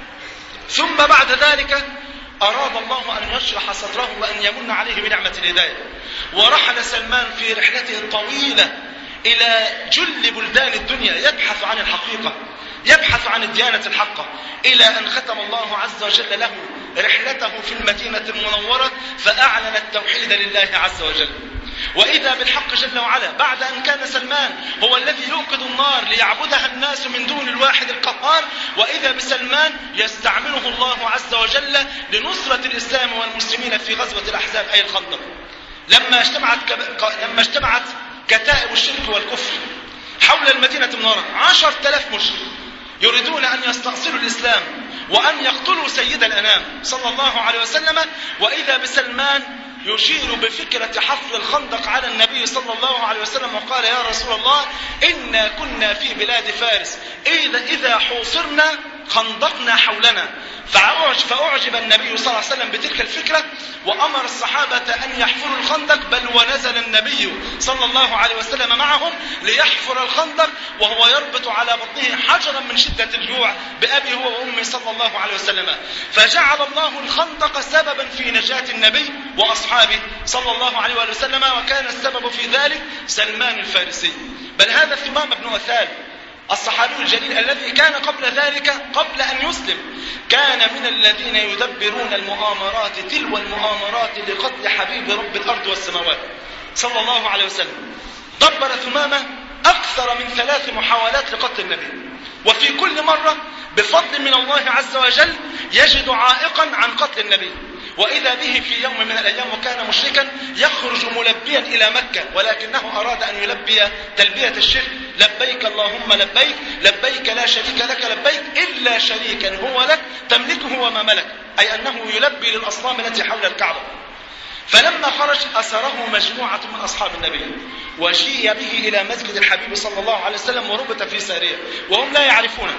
ثم بعد ذلك أراد الله أن يشرح صدره وأن يمن عليه بنعمة الهداية، ورحل سلمان في رحلته الطويلة إلى جل بلدان الدنيا يبحث عن الحقيقة، يبحث عن الديانة الحقة، إلى أن ختم الله عز وجل له رحلته في المدينة المنورة فأعلن التوحيد لله عز وجل. وإذا بالحق جل وعلا بعد أن كان سلمان هو الذي يوقد النار ليعبدها الناس من دون الواحد القهار، وإذا بسلمان يستعمله الله عز وجل لنصرة الإسلام والمسلمين في غزوة الأحزاب أي الخندق. لما اجتمعت كب... لما اجتمعت كتائب الشرك والكفر حول المدينة المنورة عشر تلاف مشرك يريدون أن يستأصلوا الإسلام وأن يقتلوا سيد الأنام صلى الله عليه وسلم، وإذا بسلمان يشير بفكرة حفر الخندق على النبي صلى الله عليه وسلم وقال يا رسول الله إنا كنا في بلاد فارس إذا, إذا حوصرنا خندقنا حولنا. فأعجب النبي صلى الله عليه وسلم بتلك الفكرة وأمر الصحابة أن يحفروا الخندق، بل ونزل النبي صلى الله عليه وسلم معهم ليحفر الخندق وهو يربط على بطنه حجرا من شدة الجوع بأبي هو وأمي صلى الله عليه وسلم. فجعل الله الخندق سببا في نجاة النبي وأصحابه صلى الله عليه وسلم، وكان السبب في ذلك سلمان الفارسي. بل هذا ثمام بن أثال الصحابي الجليل الذي كان قبل ذلك قبل أن يسلم كان من الذين يدبرون المؤامرات تلو المؤامرات لقتل حبيب رب الأرض والسماوات صلى الله عليه وسلم. دبر ثمامة أكثر من ثلاث محاولات لقتل النبي، وفي كل مرة بفضل من الله عز وجل يجد عائقا عن قتل النبي، وإذا به في يوم من الأيام وكان مشركا يخرج ملبيا إلى مكة، ولكنه أراد أن يلبي تلبية الشرك: لبيك اللهم لبيك، لبيك لا شريك لك لبيك، إلا شريكا هو لك تملكه وما ملك، أي أنه يلبي للأصنام التي حول الكعبة. فلما خرج أسره مجموعة من أصحاب النبي، وجيء به إلى مسجد الحبيب صلى الله عليه وسلم وربط في سارية وهم لا يعرفونه.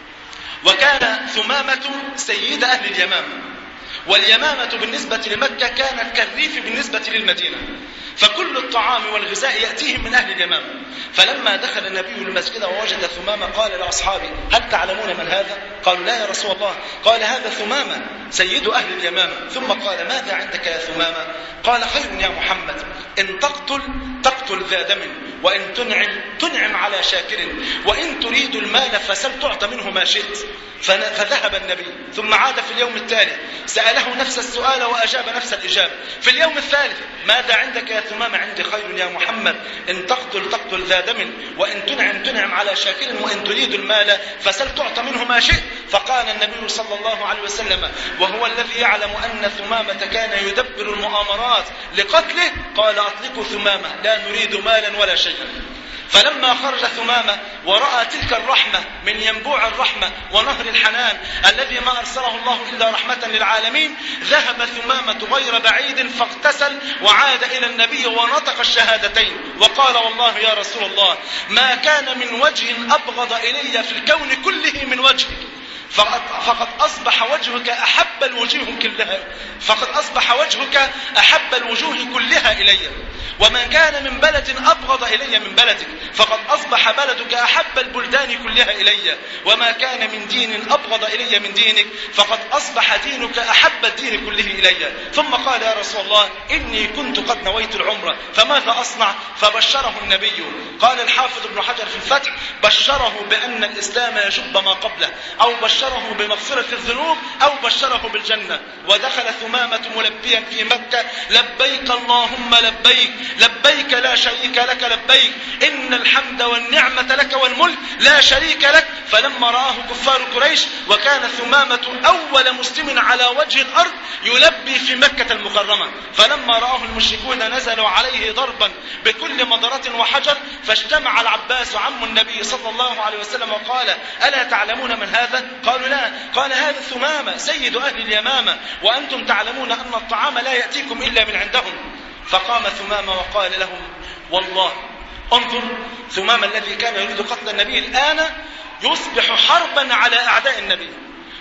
وكان ثمامة سيد أهل اليمامة، واليمامة بالنسبة لمكة كانت كالريف بالنسبة للمدينة، فكل الطعام والغذاء يأتيهم من أهل اليمامة. فلما دخل النبي المسجد ووجد ثمامة قال لأصحابه: هل تعلمون من هذا؟ قالوا: لا يا رسول الله. قال: هذا ثمامة سيد أهل اليمامة. ثم قال: ماذا عندك يا ثمامة؟ قال: خير يا محمد، إن تقتل تقتل ذا دم، وإن تنعم تنعم على شاكر، وإن تريد المال فسل تعطى منه ما شئت. فذهب النبي، ثم عاد في اليوم التالي سأله نفس السؤال وأجاب نفس الإجابة. في اليوم الثالث: ماذا عندك يا ثمامة؟ عندي خير يا محمد، إن تقتل تقتل ذا دم، وإن تنعم تنعم على شاكر، وإن تريد المال فسل تعطى منه ما شئت. فقال النبي صلى الله عليه وسلم وهو الذي يعلم أن ثمامة كان يدبر المؤامرات لقتله: قال: أطلقوا ثمامة، لا نريد مالا ولا شيئا. فلما خرج ثمامة ورأى تلك الرحمة من ينبوع الرحمة ونهر الحنان الذي ما أرسله الله إلا رحمة للعالمين، ذهب ثمامة غير بعيد فاغتسل وعاد إلى النبي ونطق الشهادتين وقال: والله يا رسول الله ما كان من وجه أبغض إلي في الكون كله من وجهك، فقد, فقد أصبح وجهك أحب الوجوه كلها فقد أصبح وجهك أحب الوجوه كلها إلي، وما كان من بلد أبغض إلي من بلدك، فقد أصبح بلدك أحب البلدان كلها إلي، وما كان من دين أبغض إلي من دينك، فقد أصبح دينك أحب الدين كله إلي. ثم قال: يا رسول الله إني كنت قد نويت العمرة فماذا أصنع؟ فبشره النبي. قال الحافظ ابن حجر في الفتح: بشره بأن الإسلام يجب ما قبله، أو بشره بمغفرة الذنوب، أو بشره بالجنة. ودخل ثمامة ملبيا في مكة: لبيك اللهم لبيك، لبيك لا شريك لك لبيك، إن الحمد والنعمة لك والملك لا شريك لك. فلما رآه كفار قريش، وكان ثمامة أول مسلم على وجه الأرض يلبي في مكة المكرمة، فلما رآه المشركون نزلوا عليه ضربا بكل مضرة وحجر، فاجتمع العباس عم النبي صلى الله عليه وسلم وقال: ألا تعلمون من هذا؟ قالوا: لا. قال: هذا ثمامة سيد أهل اليمامة، وأنتم تعلمون أن الطعام لا يأتيكم إلا من عندهم. فقام ثمامة وقال لهم: والله انظر، ثمامة الذي كان يريد قتل النبي الآن يصبح حربا على أعداء النبي،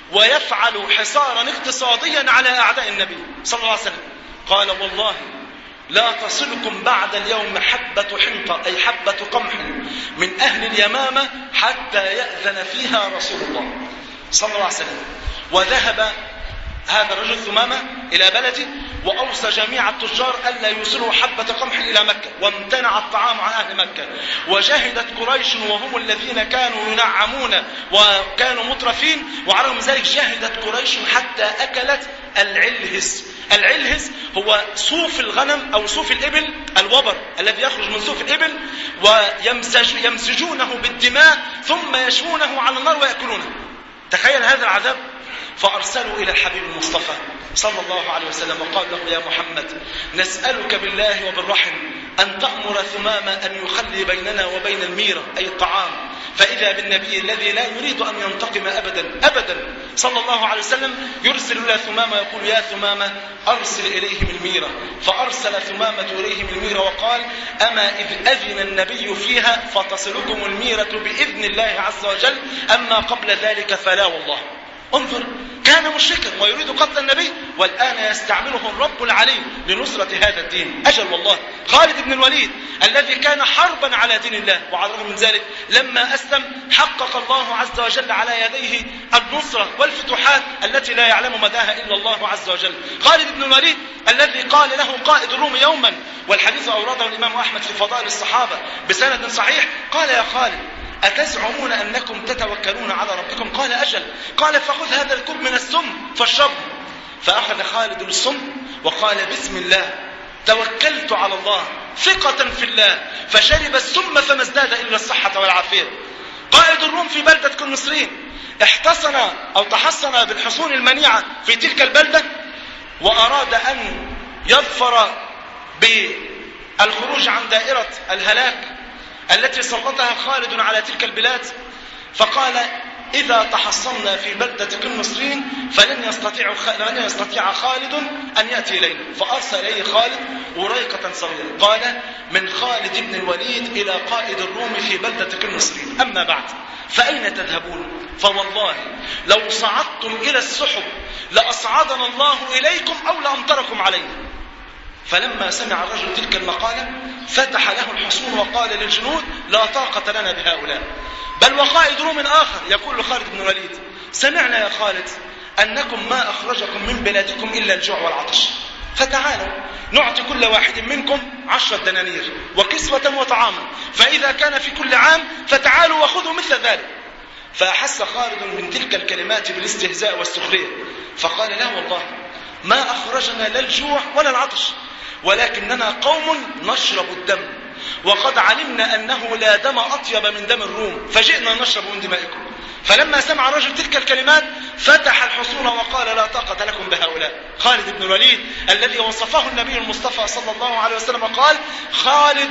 ويفعل حصارا اقتصاديا على أعداء النبي صلى الله عليه وسلم. قال: والله لا تصلكم بعد اليوم حبة حنطة، أي حبة قمح من أهل اليمامة حتى يأذن فيها رسول الله صلى الله عليه وسلم. وذهب هذا الرجل ثمامة إلى بلده، وأوصى جميع التجار ألا يوصلوا حبة قمح إلى مكة، وامتنع الطعام عن أهل مكة. وجهدت قريش وهم الذين كانوا ينعمون وكانوا مترفين، وعلى ذلك جهدت قريش حتى أكلت العلهز. العلهز هو صوف الغنم أو صوف الإبل، الوبر الذي يخرج من صوف الإبل، ويمزجونه بالدماء ثم يشوونه على النار ويأكلونه. تخيل هذا العذاب. فأرسلوا إلى الحبيب المصطفى صلى الله عليه وسلم وقال له: يا محمد نسألك بالله وبالرحم أن تأمر ثمامة أن يخلي بيننا وبين الميرة، أي الطعام. فإذا بالنبي الذي لا يريد أن ينتقم أبدا أبدا صلى الله عليه وسلم يرسل إلى ثمامة يقول: يا ثمامة أرسل إليهم الميرة. فأرسل ثمامة إليهم الميرة وقال: أما إذ أذن النبي فيها فتصلكم الميرة بإذن الله عز وجل، أما قبل ذلك فلا والله. انظر، كان مشركا ويريد قتل النبي، والآن يستعمله الرب العليم لنصرة هذا الدين. أجل والله. خالد بن الوليد الذي كان حربا على دين الله، وعلى الرغم من ذلك لما أسلم حقق الله عز وجل على يديه النصرة والفتوحات التي لا يعلم مداها إلا الله عز وجل. خالد بن الوليد الذي قال له قائد الروم يوما، والحديث أورده الإمام أحمد في فضائل الصحابة بسند صحيح، قال: يا خالد أتزعمون أنكم تتوكلون على ربكم؟ قال: أجل. قال: فخذ هذا الكوب من السم فاشربه. فأخذ خالد السم وقال: بسم الله توكلت على الله ثقة في الله، فشرب السم فما ازداد إلا الصحة والعافية. قائد الروم في بلدة كنسرين احتصن أو تحصن بالحصون المنيعة في تلك البلدة، وأراد أن يظفر بالخروج عن دائرة الهلاك التي سلطها خالد على تلك البلاد، فقال إذا تحصلنا في بلدة النصرين فلن يستطيع لن يستطيع خالد أن يأتي إلينا. فأرسل إليه خالد وريقة صغيرة، قال من خالد بن الوليد إلى قائد الروم في بلدة النصرين، أما بعد فأين تذهبون؟ فوالله لو صعدتم إلى السحب لأصعدنا الله إليكم أو لأمطركم علينا. فلما سمع الرجل تلك المقالة فتح له الحصون وقال للجنود لا طاقة لنا بهؤلاء. بل وقائد روم آخر يقول لخالد بن الوليد سمعنا يا خالد أنكم ما أخرجكم من بلادكم إلا الجوع والعطش، فتعالوا نعطي كل واحد منكم عشرة دنانير وكسوة وطعاما، فإذا كان في كل عام فتعالوا وخذوا مثل ذلك. فأحس خالد من تلك الكلمات بالاستهزاء والسخرية، فقال لا والله ما أخرجنا لا الجوع ولا العطش، ولكننا قوم نشرب الدم، وقد علمنا أنه لا دم أطيب من دم الروم فجئنا نشرب من دمائكم. فلما سمع الرجل تلك الكلمات فتح الحصون وقال لا طاقة لكم بهؤلاء. خالد بن الوليد الذي وصفه النبي المصطفى صلى الله عليه وسلم قال خالد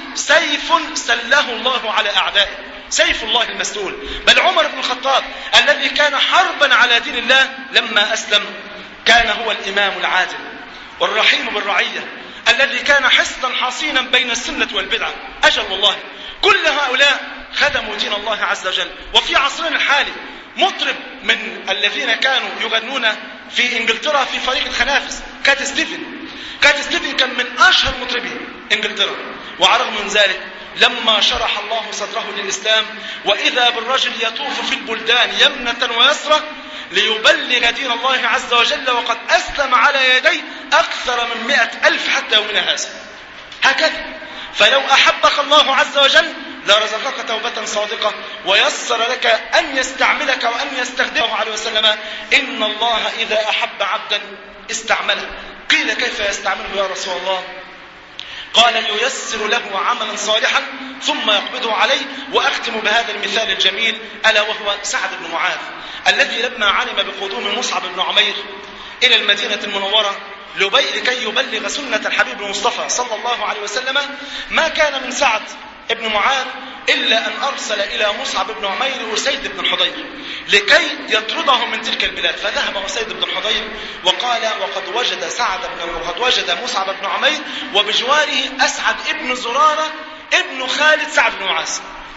سيف سله الله على أعدائه، سيف الله المسلول. بل عمر بن الخطاب الذي كان حربا على دين الله لما أسلم كان هو الإمام العادل والرحيم بالرعية الذي كان حصنا حصينا بين السنة والبدعة. أجل والله كل هؤلاء خدموا دين الله عز وجل. وفي عصرنا الحالي مطرب من الذين كانوا يغنون في إنجلترا في فريق الخنافس كات ستيفن. كات ستيفن كان من أشهر مطربي إنجلترا، وعلى الرغم من ذلك لما شرح الله صدره للإسلام وإذا بالرجل يطوف في البلدان يمنة ويسرى ليبلغ دين الله عز وجل وقد أسلم على يديه أكثر من مئة ألف حتى يومنا هذا. هكذا فلو أحبك الله عز وجل لرزقك توبة صادقة ويسر لك أن يستعملك وأن يستخدمه عليه وسلم إن الله إذا أحب عبدا استعمله. قيل كيف يستعمله يا رسول الله؟ قال ييسر له عملا صالحا ثم يقبضه عليه. وأختم بهذا المثال الجميل ألا وهو سعد بن معاذ الذي لما علم بقدوم مصعب بن عمير إلى المدينة المنورة لكي يبلغ سنة الحبيب المصطفى صلى الله عليه وسلم ما كان من سعد ابن معاذ إلا أن أرسل إلى مصعب بن عمير وسيد بن الحضير لكي يطرده من تلك البلاد. فذهب وسيد بن الحضير وقال وقد وجد سعد بن وقد وجد مصعب بن عمير وبجواره أسعد ابن زرارة ابن خالد سعد بن معاذ.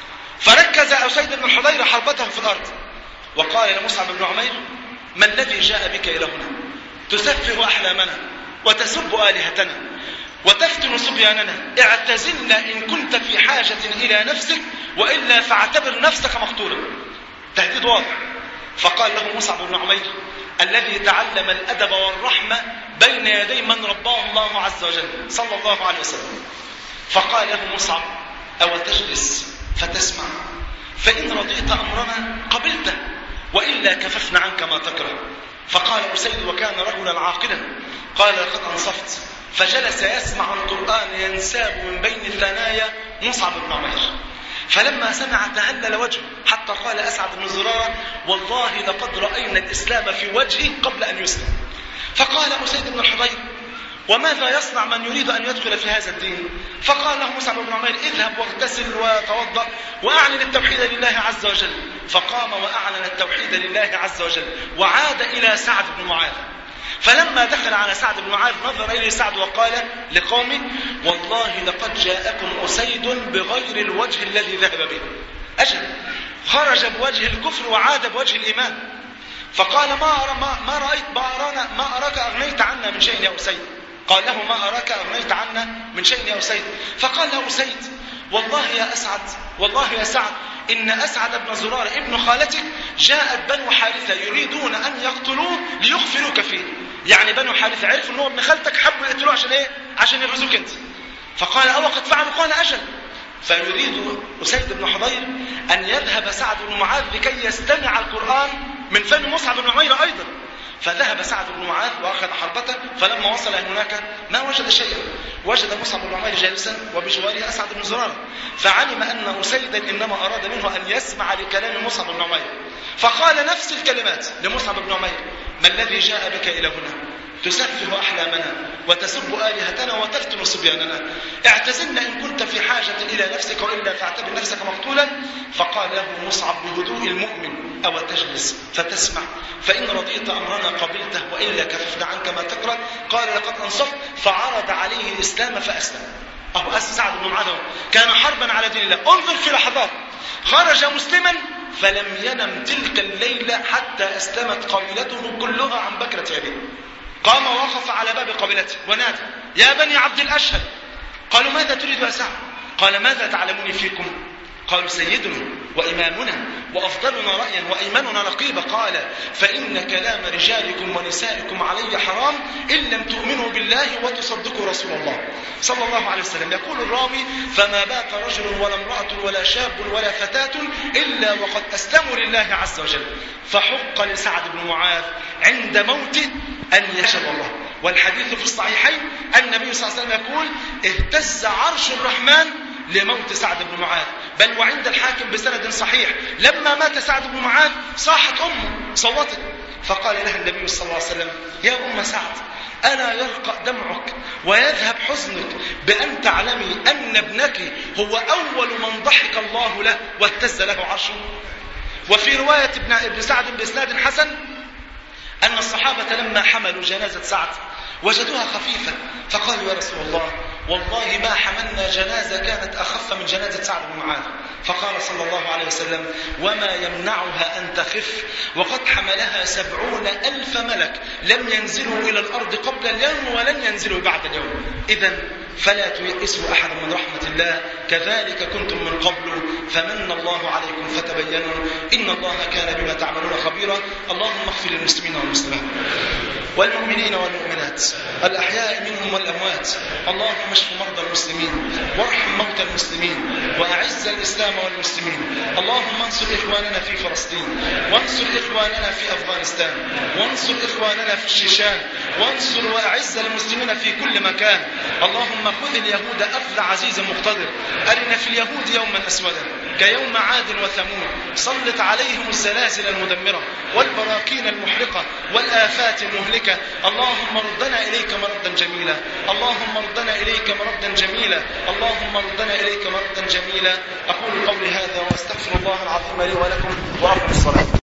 فركز أسيد بن الحضير حربته في الأرض وقال لمصعب بن عمير ما الذي جاء بك إلى هنا؟ تسفه أحلامنا وتسب آلهتنا وتفتن صبياننا، اعتزلنا إن كنت في حاجة إلى نفسك وإلا فاعتبر نفسك مقتولا. تهديد واضح. فقال له مصعب بن عمير الذي تعلم الأدب والرحمة بين يدي من رباه الله عز وجل صلى الله عليه وسلم. فقال له مصعب أو تجلس فتسمع فإن رضيت أمرنا قبلته وإلا كففنا عنك ما تكره. فقال أسيد وكان رجلا عاقلا قال لقد أنصفت، فجلس يسمع القرآن ينساب من بين الثنايا مصعب بن عمير. فلما سمع تهلل وجهه حتى قال أسعد بن زرارة والله لقد رأينا الإسلام في وجهه قبل أن يسلم. فقال أسيد بن الحضير وماذا يصنع من يريد أن يدخل في هذا الدين؟ فقال له مصعب بن عمير اذهب واغتسل وتوضأ وأعلن التوحيد لله عز وجل. فقام وأعلن التوحيد لله عز وجل وعاد إلى سعد بن معاذ. فلما دخل على سعد بن معاذ نظر إليه سعد وقال لقومه والله لقد جاءكم أسيد بغير الوجه الذي ذهب به. أجل خرج بوجه الكفر وعاد بوجه الإيمان. فقال ما, أرى ما, ما رأيت ما, أرانا ما أراك أغنيت عنا من شيء يا أسيد. قال له ما أراك أغنيت عنا من شيء يا أسيد. فقال له أسيد والله يا أسعد والله يا سعد إن أسعد بن زرار ابن خالتك جاءت بنو حارثة يريدون أن يقتلوه ليغفروك فيه. يعني بنو حارثة عرفوا أنه ابن خالتك حبوا يقتلوه عشان إيه؟ عشان يغزوك أنت. فقال أو قد فعلوا؟ قال أجل. فيريد أسيد بن حضير أن يذهب سعد بن معاذ لكي يستمع القرآن من فم مصعب بن عمير أيضا. فذهب سعد بن معاذ وأخذ حربته. فلما وصل هناك ما وجد شيئا، وجد مصعب بن عمير جالسا وبجواره أسعد بن زرارة. فعلم أن أسيدا إنما أراد منه أن يسمع لكلام مصعب بن عمير. فقال نفس الكلمات لمصعب بن عمير ما الذي جاء بك إلى هنا؟ تسفه أحلامنا وتسب آلهتنا وتفتن صبياننا. اعتزلنا إن كنت في حاجة إلى نفسك وإلا فاعتبر نفسك مقتولا. فقال له مصعب بهدوء المؤمن: أو تجلس فتسمع، فإن رضيت أمرنا قبلته وإلا كففنا عنك ما تكره. قال: لقد أنصفت. فعرض عليه الإسلام فأسلم. أبو أسد سعد بن معاذ كان حربا على دين الله. انظر في لحظات، خرج مسلما فلم ينم تلك الليلة حتى أسلمت قبيلته كلها عن بكرة يديه. قام ووقف على باب قبيلته ونادى: يا بني عبد الأشهل. قالوا: ماذا تريد يا سعد؟ قال: ماذا تعلمون فيكم؟ قالوا: سيدنا وإمامنا وأفضلنا رأيا وأيمننا نقيبا. قال: فإن كلام رجالكم ونسائكم علي حرام إن لم تؤمنوا بالله وتصدقوا رسول الله صلى الله عليه وسلم. يقول الراوي: فما بات رجل ولا امرأة ولا شاب ولا فتاة إلا وقد أسلموا لله عز وجل. فحق لسعد بن معاذ عند موته أن يشهد الله. والحديث في الصحيحين النبي صلى الله عليه وسلم يقول: اهتز عرش الرحمن لموت سعد بن معاذ. بل وعند الحاكم بسند صحيح لما مات سعد بن معاذ صاحت أمه صوتت، فقال لها النبي صلى الله عليه وسلم: يا أم سعد، ألا يرقى دمعك ويذهب حزنك بأن تعلمي أن ابنك هو أول من ضحك الله له واهتز له عرشه؟ وفي رواية ابن سعد بإسناد حسن أن الصحابة لما حملوا جنازة سعد وجدوها خفيفة فقالوا: يا رسول الله، والله ما حملنا جنازة كانت أخف من جنازة سعد بن معاذ. فقال صلى الله عليه وسلم: وما يمنعها أن تخف وقد حملها سبعون ألف ملك لم ينزلوا إلى الأرض قبل اليوم ولن ينزلوا بعد اليوم. إذن فلا تيئسوا أحد من رحمة الله، كذلك كنتم من قبل فمن الله عليكم فتبينوا إن الله كان بما تعملون خبيرا. اللهم اغفر للمسلمين والمسلمات والمؤمنين والمؤمنات الأحياء منهم والأموات. اللهم اشف مرضى المسلمين وارحم موتى المسلمين وأعز الإسلام والمسلمين. اللهم انصر إخواننا في فلسطين، وانصر إخواننا في أفغانستان، وانصر إخواننا في الشيشان، وانصر وأعز المسلمين في كل مكان. اللهم خذ اليهود أخذ عزيز مقتدر. أرنا في اليهود يوما أسودا كيوم عاد وثمود. سلط عليهم الزلازل المدمرة والبراكين المحرقة والآفات المهلكة. اللهم ردنا إليك مردا جميلا، اللهم ردنا إليك مردا جميلا، اللهم ردنا إليك مردا جميلا. أقول قولي هذا وأستغفر الله العظيم لي ولكم وأقم الصلاة.